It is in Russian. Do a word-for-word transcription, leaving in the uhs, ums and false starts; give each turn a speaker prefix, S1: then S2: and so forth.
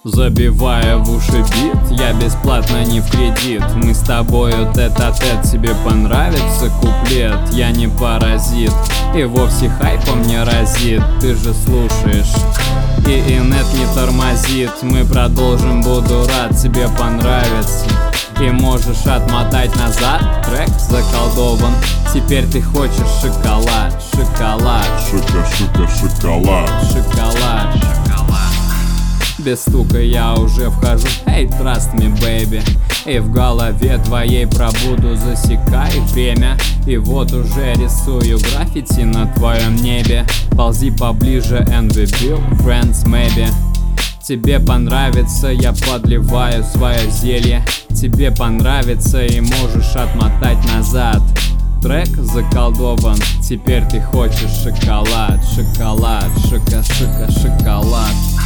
S1: Забивая в уши бит, я бесплатно не в кредит. Мы с тобою тет-а-тет, тебе понравится куплет. Я не паразит, и вовсе хайпом не разит. Ты же слушаешь, и инет не тормозит. Мы продолжим, буду рад, тебе понравится. И можешь отмотать назад, трек заколдован. Теперь ты хочешь шоколад, шоколад,
S2: Шика-шика шоколад.
S1: шоколад, шоколад. Без стука я уже вхожу, эй, trust me, baby. И в голове твоей пробуду, засекай время. И вот уже рисую граффити на твоем небе. Ползи поближе and we build friends maybe. Тебе понравится, я подливаю свое зелье. Тебе понравится и можешь отмотать назад. Трек заколдован, теперь ты хочешь шоколад, шоколад, шика-шика шоколад.